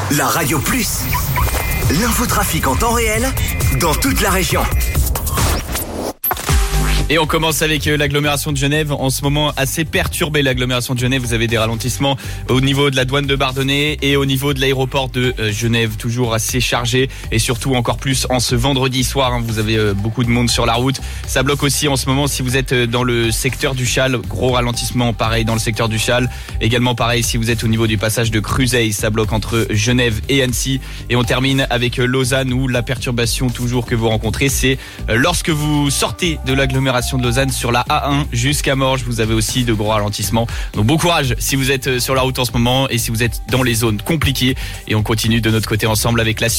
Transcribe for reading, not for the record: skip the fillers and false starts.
La Radio Plus. L'infotrafic en temps réel dans toute la région. Et on commence avec l'agglomération de Genève. En ce moment, assez perturbée l'agglomération de Genève. Vous avez des ralentissements au niveau de la douane de Bardonnay et au niveau de l'aéroport de Genève. Toujours assez chargé et surtout encore plus en ce vendredi soir. Vous avez beaucoup de monde sur la route. Ça bloque aussi en ce moment si vous êtes dans le secteur du Châle. Gros ralentissement pareil dans le secteur du Châle. Également pareil si vous êtes au niveau du passage de Cruzeil. Ça bloque entre Genève et Annecy. Et on termine avec Lausanne où la perturbation toujours que vous rencontrez, c'est lorsque vous sortez de l'agglomération de Lausanne sur la A1 jusqu'à Morges. Vous avez aussi de gros ralentissements. Donc bon courage si vous êtes sur la route en ce moment et si vous êtes dans les zones compliquées. Et on continue de notre côté ensemble avec la suite.